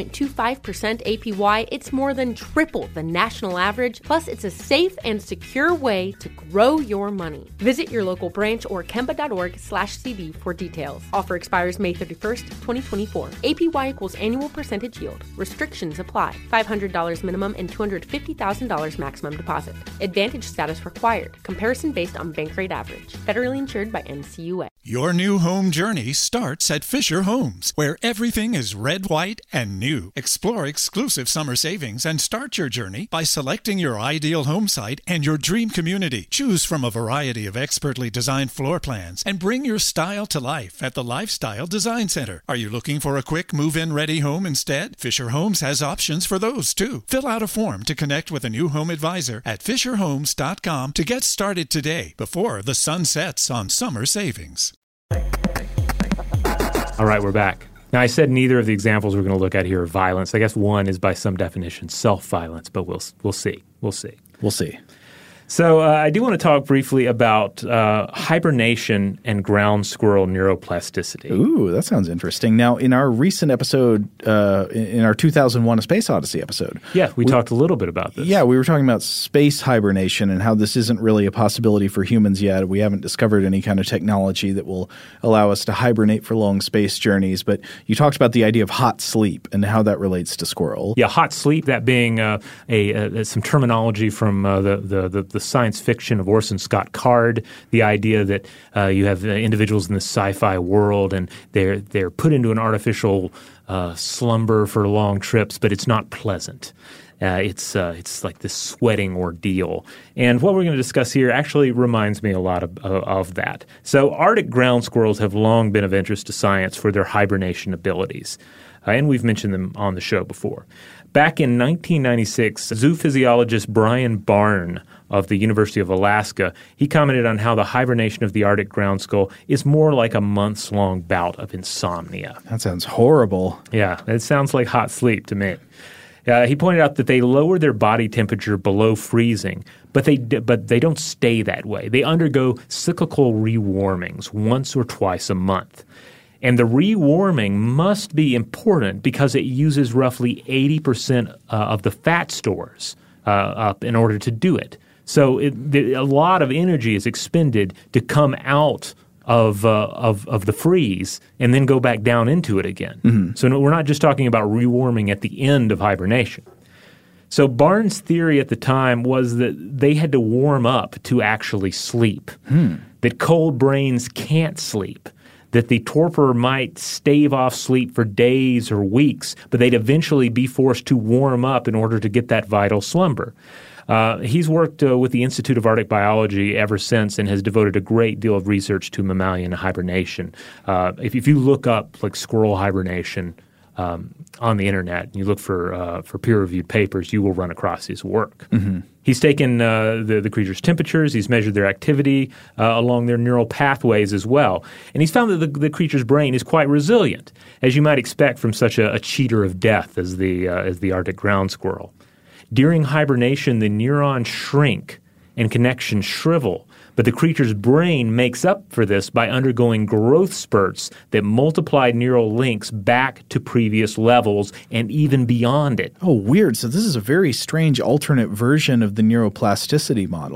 5.25% APY, it's more than triple the national average, plus it's a safe and secure way to grow your money. Visit your local branch or kemba.org/cb for details. Offer expires May 31st, 2024. APY equals annual percentage yield. Restrictions apply. $500 minimum and $250,000 maximum deposit. Advantage status required. Comparison based on bank rate average. Federally insured by NCUA. Your new home journey starts at Fisher Homes, where everything is red, white, and new. Explore exclusive summer savings and start your journey by selecting your ideal home site and your dream community. Choose from a variety of expertly designed floor plans and bring your style to life at the Lifestyle Design Center. Are you looking for a quick move-in ready home instead? Fisher Homes has options for those too. Fill out a form to connect with a new home advisor at fisherhomes.com to get started today before the sun sets on summer savings. All right, we're back. Now, I said neither of the examples we're going to look at here are violence. I guess one is by some definition self-violence, but we'll see. We'll see. So I do want to talk briefly about hibernation and ground squirrel neuroplasticity. Ooh, that sounds interesting. Now, in our recent episode, in our 2001 A Space Odyssey episode. Yeah, we talked a little bit about this. Yeah, we were talking about space hibernation and how this isn't really a possibility for humans yet. We haven't discovered any kind of technology that will allow us to hibernate for long space journeys. But you talked about the idea of hot sleep and how that relates to squirrel. Yeah, hot sleep, that being some terminology from the science fiction of Orson Scott Card, the idea that you have individuals in the sci-fi world and they're put into an artificial slumber for long trips, but it's not pleasant. It's like this sweating ordeal. And what we're going to discuss here actually reminds me a lot of that. So Arctic ground squirrels have long been of interest to science for their hibernation abilities. And we've mentioned them on the show before. Back in 1996, zoophysiologist Brian Barn of the University of Alaska, he commented on how the hibernation of the Arctic ground squirrel is more like a months-long bout of insomnia. That sounds horrible. Yeah, it sounds like hot sleep to me. He pointed out that they lower their body temperature below freezing, but they don't stay that way. They undergo cyclical rewarmings once or twice a month. And the rewarming must be important because it uses roughly 80% of the fat stores up in order to do it. So a lot of energy is expended to come out of the freeze and then go back down into it again. Mm-hmm. So we're not just talking about rewarming at the end of hibernation. So Barnes' theory at the time was that they had to warm up to actually sleep, that cold brains can't sleep, that the torpor might stave off sleep for days or weeks, but they'd eventually be forced to warm up in order to get that vital slumber. He's worked with the Institute of Arctic Biology ever since and has devoted a great deal of research to mammalian hibernation. If you look up like squirrel hibernation on the internet and you look for peer-reviewed papers, you will run across his work. Mm-hmm. He's taken the creature's temperatures. He's measured their activity along their neural pathways as well. And he's found that the creature's brain is quite resilient, as you might expect from such a cheater of death as the Arctic ground squirrel. During hibernation, the neurons shrink and connections shrivel, but the creature's brain makes up for this by undergoing growth spurts that multiply neural links back to previous levels and even beyond it. Oh, weird. So this is a very strange alternate version of the neuroplasticity model.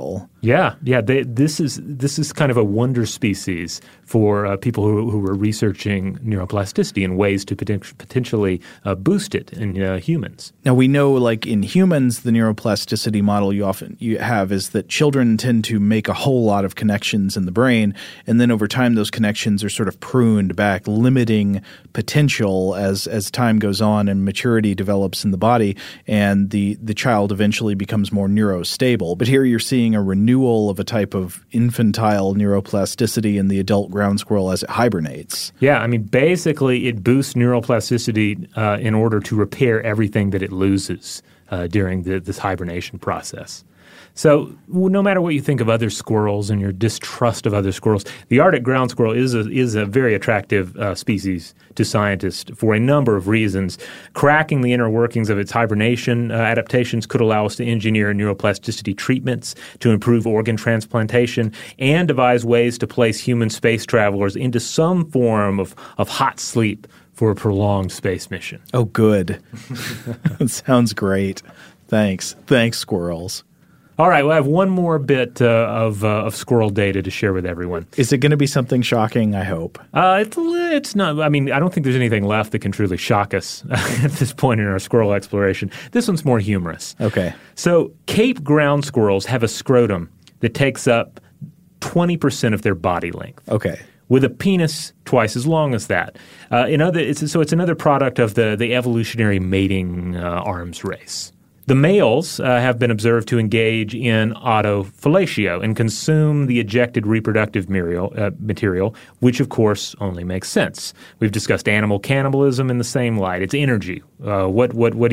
Yeah. This is kind of a wonder species for people who are researching neuroplasticity and ways to potentially boost it in humans. Now, we know, like in humans, the neuroplasticity model you have is that children tend to make a whole lot of connections in the brain, and then over time those connections are sort of pruned back, limiting potential as time goes on and maturity develops in the body, and the child eventually becomes more neurostable. But here you're seeing a renewal of a type of infantile neuroplasticity in the adult ground squirrel as it hibernates. Yeah, I mean, basically it boosts neuroplasticity in order to repair everything that it loses during this hibernation process. So no matter what you think of other squirrels and your distrust of other squirrels, the Arctic ground squirrel is a very attractive species to scientists for a number of reasons. Cracking the inner workings of its hibernation adaptations could allow us to engineer neuroplasticity treatments to improve organ transplantation and devise ways to place human space travelers into some form of hot sleep for a prolonged space mission. Oh, good. That sounds great. Thanks, squirrels. All right, well, I have one more bit of squirrel data to share with everyone. Is it going to be something shocking, I hope? It's not. I mean, I don't think there's anything left that can truly shock us at this point in our squirrel exploration. This one's more humorous. Okay. So Cape ground squirrels have a scrotum that takes up 20% of their body length. Okay. With a penis twice as long as that. It's another product of the evolutionary mating arms race. The males have been observed to engage in autofellatio and consume the ejected reproductive material, which of course only makes sense. We've discussed animal cannibalism in the same light. It's energy. What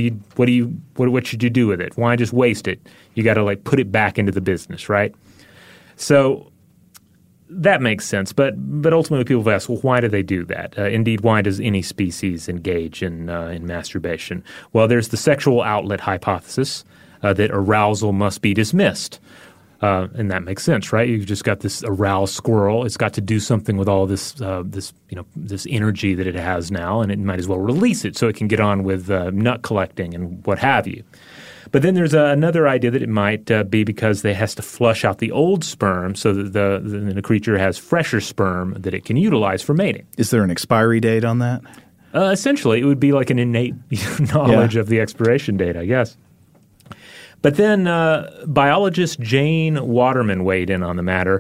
should you do with it? Why just waste it? You got to put it back into the business, right? So that makes sense, but ultimately people have asked, well, why do they do that? Indeed, why does any species engage in masturbation? Well, there's the sexual outlet hypothesis that arousal must be dismissed, and that makes sense, right? You've just got this aroused squirrel; it's got to do something with all this energy that it has now, and it might as well release it so it can get on with nut collecting and what have you. But then there's another idea that it might be because it has to flush out the old sperm so that the creature has fresher sperm that it can utilize for mating. Is there an expiry date on that? Essentially, it would be like an innate knowledge of the expiration date, I guess. But then biologist Jane Waterman weighed in on the matter,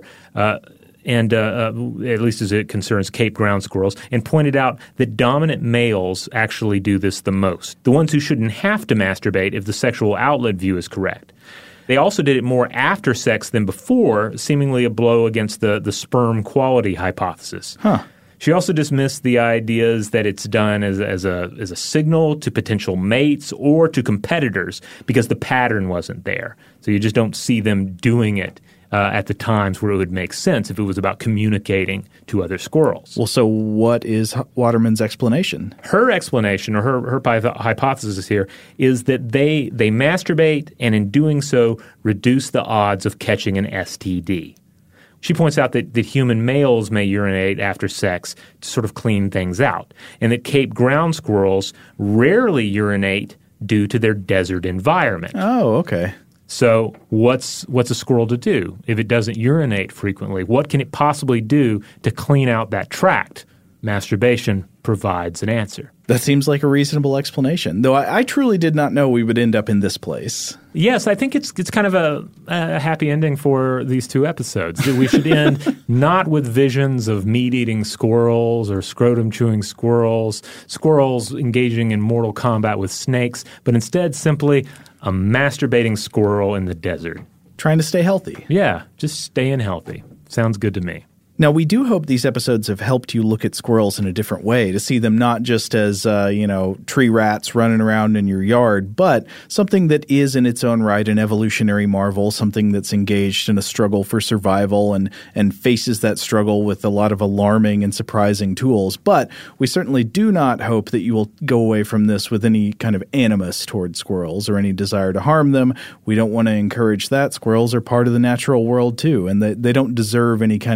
and at least as it concerns Cape ground squirrels, and pointed out that dominant males actually do this the most, the ones who shouldn't have to masturbate if the sexual outlet view is correct. They also did it more after sex than before, seemingly a blow against the sperm quality hypothesis. Huh. She also dismissed the ideas that it's done as a signal to potential mates or to competitors because the pattern wasn't there. So you just don't see them doing it at the times where it would make sense if it was about communicating to other squirrels. Well, so what is Waterman's explanation? Her explanation, or her hypothesis here, is that they masturbate and in doing so reduce the odds of catching an STD. She points out that human males may urinate after sex to sort of clean things out, and that Cape ground squirrels rarely urinate due to their desert environment. Oh, okay. So what's a squirrel to do if it doesn't urinate frequently? What can it possibly do to clean out that tract? Masturbation provides an answer. That seems like a reasonable explanation, though I truly did not know we would end up in this place. Yes, I think it's kind of a happy ending for these two episodes. That we should end not with visions of meat-eating squirrels or scrotum-chewing squirrels, squirrels engaging in mortal combat with snakes, but instead simply a masturbating squirrel in the desert. Trying to stay healthy. Yeah, just staying healthy. Sounds good to me. Now, we do hope these episodes have helped you look at squirrels in a different way, to see them not just as, tree rats running around in your yard, but something that is in its own right an evolutionary marvel, something that's engaged in a struggle for survival and faces that struggle with a lot of alarming and surprising tools. But we certainly do not hope that you will go away from this with any kind of animus toward squirrels or any desire to harm them. We don't want to encourage that. Squirrels are part of the natural world, too, and they don't deserve any kind of vilification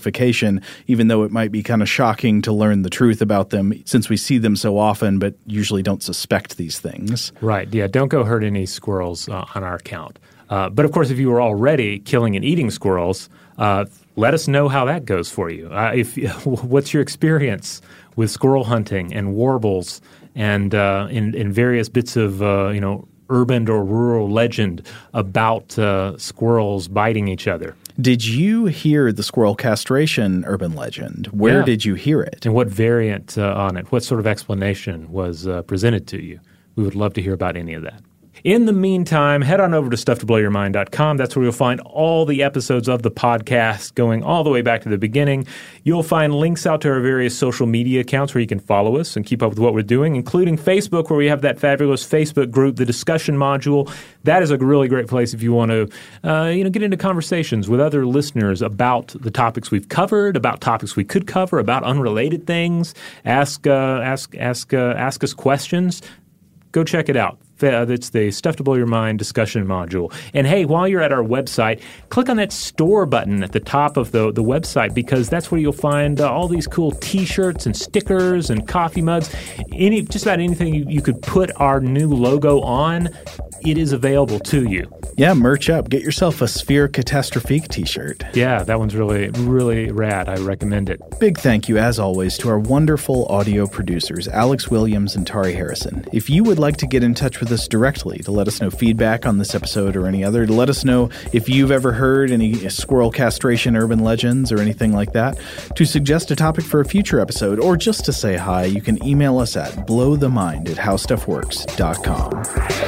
justification, even though it might be kind of shocking to learn the truth about them since we see them so often but usually don't suspect these things. Right. Yeah. Don't go hurt any squirrels on our account. But of course, if you were already killing and eating squirrels, let us know how that goes for you. What's your experience with squirrel hunting and warbles and in various bits of urban or rural legend about squirrels biting each other? Did you hear the squirrel castration urban legend? Where did you hear it? And what variant on it? What sort of explanation was presented to you? We would love to hear about any of that. In the meantime, head on over to StuffToBlowYourMind.com. That's where you'll find all the episodes of the podcast going all the way back to the beginning. You'll find links out to our various social media accounts where you can follow us and keep up with what we're doing, including Facebook, where we have that fabulous Facebook group, the discussion module. That is a really great place if you want to get into conversations with other listeners about the topics we've covered, about topics we could cover, about unrelated things. Ask us questions. Go check it out. It's the Stuff to Blow Your Mind discussion module. And hey, while you're at our website, click on that store button at the top of the website, because that's where you'll find all these cool T-shirts and stickers and coffee mugs. Just about anything you could put our new logo on, it is available to you. Yeah, merch up. Get yourself a Sphere Catastrophique T-shirt. Yeah, that one's really, really rad. I recommend it. Big thank you, as always, to our wonderful audio producers, Alex Williams and Tari Harrison. If you would like to get in touch with us directly to let us know feedback on this episode or any other, to let us know if you've ever heard any squirrel castration urban legends or anything like that, to suggest a topic for a future episode, or just to say hi, you can email us at blowthemind@howstuffworks.com.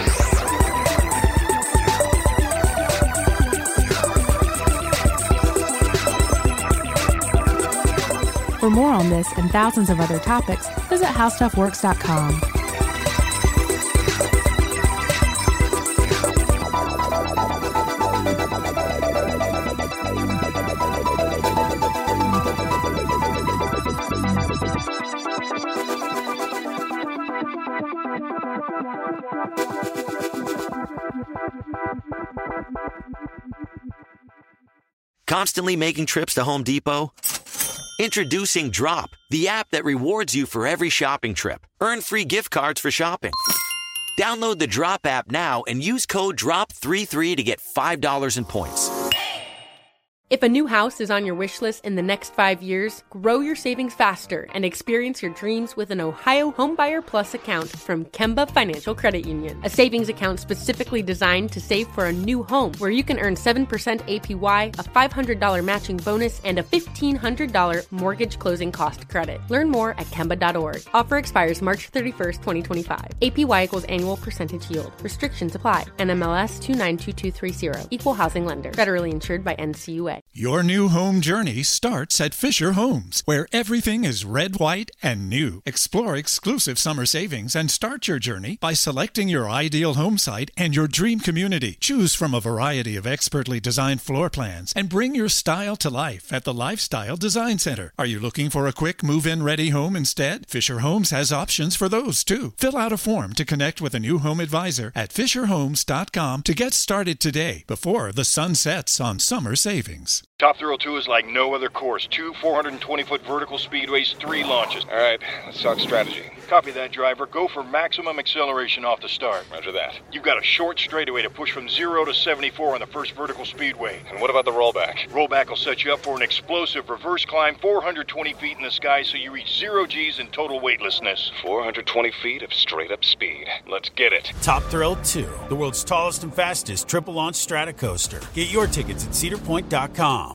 For more on this and thousands of other topics, visit howstuffworks.com. Constantly making trips to Home Depot? Introducing Drop, the app that rewards you for every shopping trip. Earn free gift cards for shopping. Download the Drop app now and use code DROP33 to get $5 in points. If a new house is on your wish list in the next 5 years, grow your savings faster and experience your dreams with an Ohio Homebuyer Plus account from Kemba Financial Credit Union. A savings account specifically designed to save for a new home, where you can earn 7% APY, a $500 matching bonus, and a $1,500 mortgage closing cost credit. Learn more at Kemba.org. Offer expires March 31st, 2025. APY equals annual percentage yield. Restrictions apply. NMLS 292230. Equal housing lender. Federally insured by NCUA. Your new home journey starts at Fisher Homes, where everything is red, white, and new. Explore exclusive summer savings and start your journey by selecting your ideal home site and your dream community. Choose from a variety of expertly designed floor plans and bring your style to life at the Lifestyle Design Center. Are you looking for a quick move-in ready home instead? Fisher Homes has options for those too. Fill out a form to connect with a new home advisor at FisherHomes.com to get started today before the sun sets on summer savings. Top Thrill 2 is like no other course. 2 420-foot vertical speedways, 3 launches. All right, let's talk strategy. Copy that, driver. Go for maximum acceleration off the start. Roger that. You've got a short straightaway to push from 0 to 74 on the first vertical speedway. And what about the rollback? Rollback will set you up for an explosive reverse climb 420 feet in the sky, so you reach 0 G's in total weightlessness. 420 feet of straight-up speed. Let's get it. Top Thrill 2, the world's tallest and fastest triple-launch stratocoaster. Get your tickets at cedarpoint.com.